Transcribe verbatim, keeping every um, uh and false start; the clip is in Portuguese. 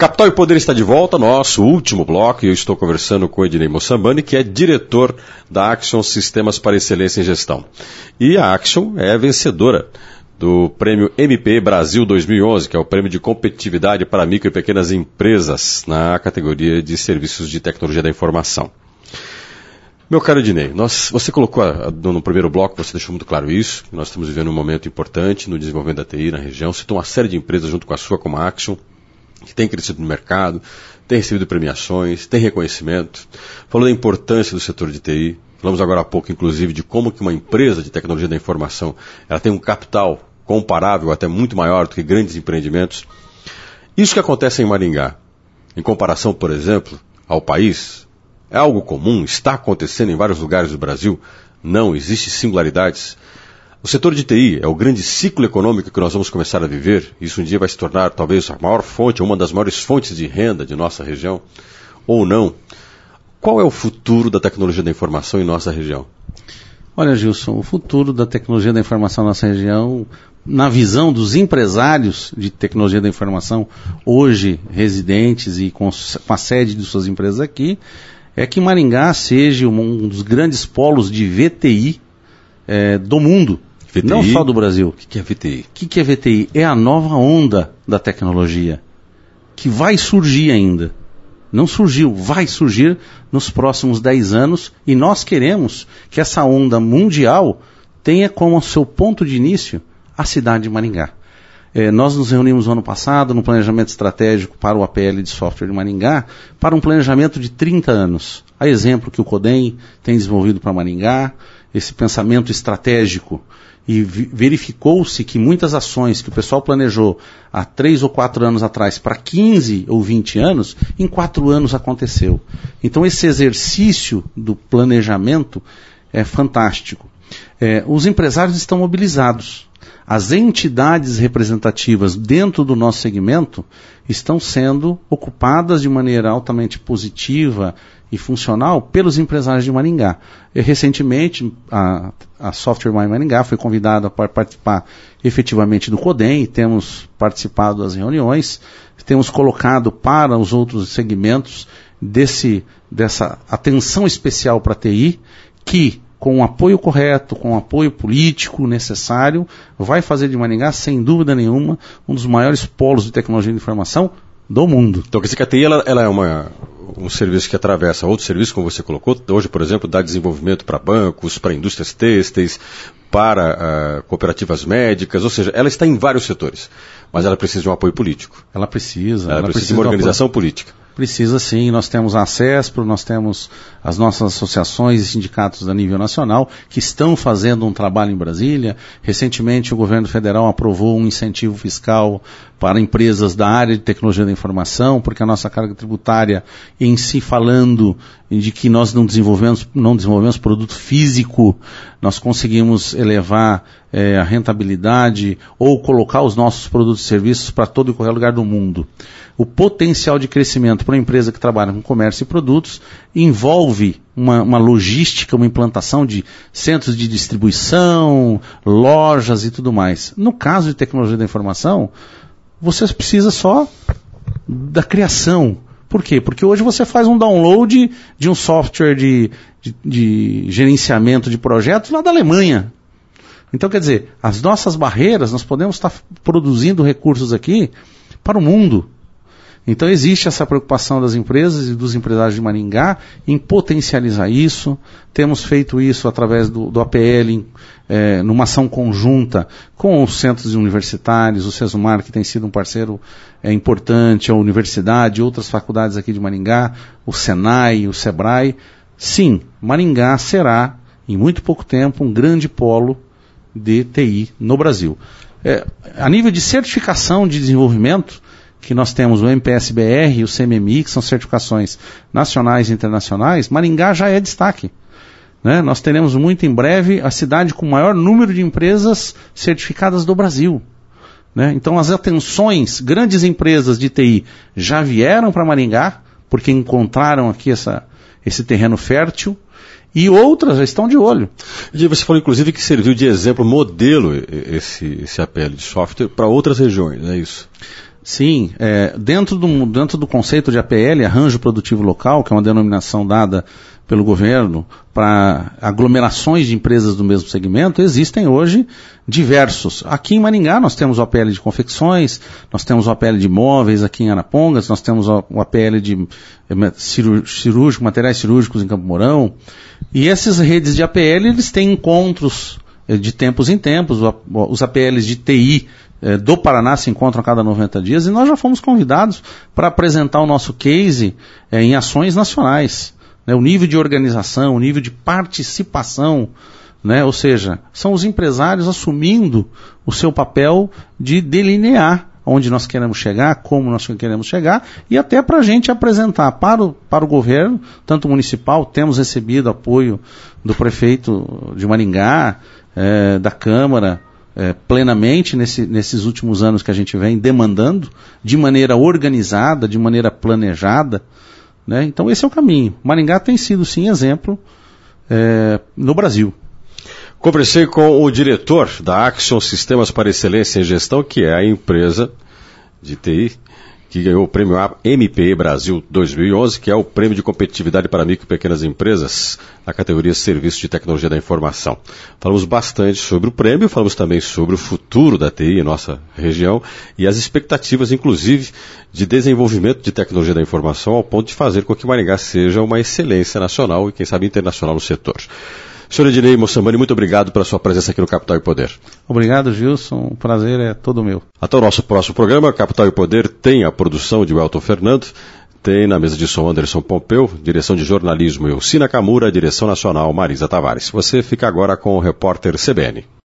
Capital e Poder está de volta, nosso último bloco, e eu estou conversando com o Ednei Mossambani, que é diretor da Action Sistemas para Excelência em Gestão. E a Action é vencedora do prêmio M P Brasil dois mil e onze, que é o prêmio de competitividade para micro e pequenas empresas na categoria de serviços de tecnologia da informação. Meu caro Ednei, nós, você colocou no primeiro bloco, você deixou muito claro isso, que nós estamos vivendo um momento importante no desenvolvimento da T I na região, citou uma série de empresas junto com a sua, como a Action, que tem crescido no mercado, tem recebido premiações, tem reconhecimento, falou da importância do setor de T I, falamos agora há pouco, inclusive, de como que uma empresa de tecnologia da informação ela tem um capital comparável, até muito maior do que grandes empreendimentos. Isso que acontece em Maringá, em comparação, por exemplo, ao país, é algo comum, está acontecendo em vários lugares do Brasil? Não, existem singularidades. O setor de T I é o grande ciclo econômico que nós vamos começar a viver. Isso um dia vai se tornar talvez a maior fonte, uma das maiores fontes de renda de nossa região, ou não. Qual é o futuro da tecnologia da informação em nossa região? Olha, Gilson, o futuro da tecnologia da informação na nossa região, na visão dos empresários de tecnologia da informação, hoje residentes e com, com a sede de suas empresas aqui, é que Maringá seja um dos grandes polos de V T I é, do mundo. V T I? Não só do Brasil. O que, que é V T I? O que, que é V T I? É a nova onda da tecnologia, que vai surgir ainda. Não surgiu, vai surgir nos próximos dez anos, e nós queremos que essa onda mundial tenha como seu ponto de início a cidade de Maringá. É, nós nos reunimos no ano passado no planejamento estratégico para o A P L de software de Maringá, para um planejamento de trinta anos. A exemplo que o CODEM tem desenvolvido para Maringá, esse pensamento estratégico, e verificou-se que muitas ações que o pessoal planejou há três ou quatro anos atrás para quinze ou vinte anos, em quatro anos aconteceu. Então esse exercício do planejamento é fantástico. É, os empresários estão mobilizados. As entidades representativas dentro do nosso segmento estão sendo ocupadas de maneira altamente positiva e funcional pelos empresários de Maringá. E, recentemente, a, a Software My Maringá foi convidada para participar efetivamente do CODEM, e temos participado das reuniões, temos colocado para os outros segmentos desse, dessa atenção especial para a T I, que com o apoio correto, com o apoio político necessário, vai fazer de Maringá, sem dúvida nenhuma, um dos maiores polos de tecnologia de informação do mundo. Então, quer dizer que a T I ela, ela é uma, um serviço que atravessa outros serviços, como você colocou, hoje, por exemplo, dá desenvolvimento para bancos, para indústrias têxteis, para uh, cooperativas médicas, ou seja, ela está em vários setores, mas ela precisa de um apoio político. Ela precisa. Ela, ela precisa, precisa de uma organização política. Precisa sim, nós temos a ACESPRO, nós temos as nossas associações e sindicatos a nível nacional que estão fazendo um trabalho em Brasília. Recentemente o governo federal aprovou um incentivo fiscal para empresas da área de tecnologia da informação, porque a nossa carga tributária em si, falando de que nós não desenvolvemos, não desenvolvemos produto físico, nós conseguimos elevar é, a rentabilidade ou colocar os nossos produtos e serviços para todo e qualquer lugar do mundo. O potencial de crescimento para uma empresa que trabalha com comércio e produtos envolve uma, uma logística, uma implantação de centros de distribuição, lojas e tudo mais. No caso de tecnologia da informação, você precisa só da criação. Por quê? Porque hoje você faz um download de um software de, de, de gerenciamento de projetos lá da Alemanha. Então, quer dizer, as nossas barreiras, nós podemos estar produzindo recursos aqui para o mundo. Então existe essa preocupação das empresas e dos empresários de Maringá em potencializar isso. Temos feito isso através do, do A P L, é, numa ação conjunta com os centros universitários, o SESUMAR, que tem sido um parceiro é, importante, a universidade, outras faculdades aqui de Maringá, o SENAI, o SEBRAE. Sim, Maringá será, em muito pouco tempo, um grande polo de T I no Brasil. É, a nível de certificação de desenvolvimento, que nós temos o M P S B R e o C M M I, que são certificações nacionais e internacionais, Maringá já é destaque. Né? Nós teremos muito em breve a cidade com o maior número de empresas certificadas do Brasil. Né? Então as atenções, grandes empresas de T I já vieram para Maringá, porque encontraram aqui essa, esse terreno fértil, e outras já estão de olho. Você falou, inclusive, que serviu de exemplo, modelo, esse, esse A P L de software para outras regiões, não é isso? Sim, é, dentro, do, dentro do conceito de A P L, Arranjo Produtivo Local, que é uma denominação dada pelo governo para aglomerações de empresas do mesmo segmento, existem hoje diversos. Aqui em Maringá nós temos o A P L de confecções, nós temos o A P L de móveis aqui em Arapongas, nós temos o A P L de cirúrgico, materiais cirúrgicos em Campo Mourão, e essas redes de A P L eles têm encontros de tempos em tempos, os A P Ls de T I do Paraná se encontram a cada noventa dias, e nós já fomos convidados para apresentar o nosso case é, em ações nacionais, né, o nível de organização, o nível de participação, né, ou seja, são os empresários assumindo o seu papel de delinear onde nós queremos chegar, como nós queremos chegar, e até para a gente apresentar para o, para o governo, tanto municipal, temos recebido apoio do prefeito de Maringá, é, da Câmara, É, plenamente nesse, nesses últimos anos que a gente vem demandando, de maneira organizada, de maneira planejada, né? Então esse é o caminho. Maringá tem sido sim exemplo é, no Brasil. Conversei com o diretor da Action Sistemas para Excelência em Gestão, que é a empresa de T I que ganhou o prêmio M P E Brasil dois mil e onze, que é o prêmio de competitividade para micro e pequenas empresas na categoria Serviços de Tecnologia da Informação. Falamos bastante sobre o prêmio, falamos também sobre o futuro da T I em nossa região e as expectativas, inclusive, de desenvolvimento de tecnologia da informação ao ponto de fazer com que Maringá seja uma excelência nacional e, quem sabe, internacional no setor. senhor Ednei Mossambani, muito obrigado pela sua presença aqui no Capital e Poder. Obrigado, Gilson. O prazer é todo meu. Até o nosso próximo programa. Capital e Poder tem a produção de Welton Fernando, tem na mesa de som Anderson Pompeu, direção de jornalismo Elcina Camura, direção nacional Marisa Tavares. Você fica agora com o repórter C B N.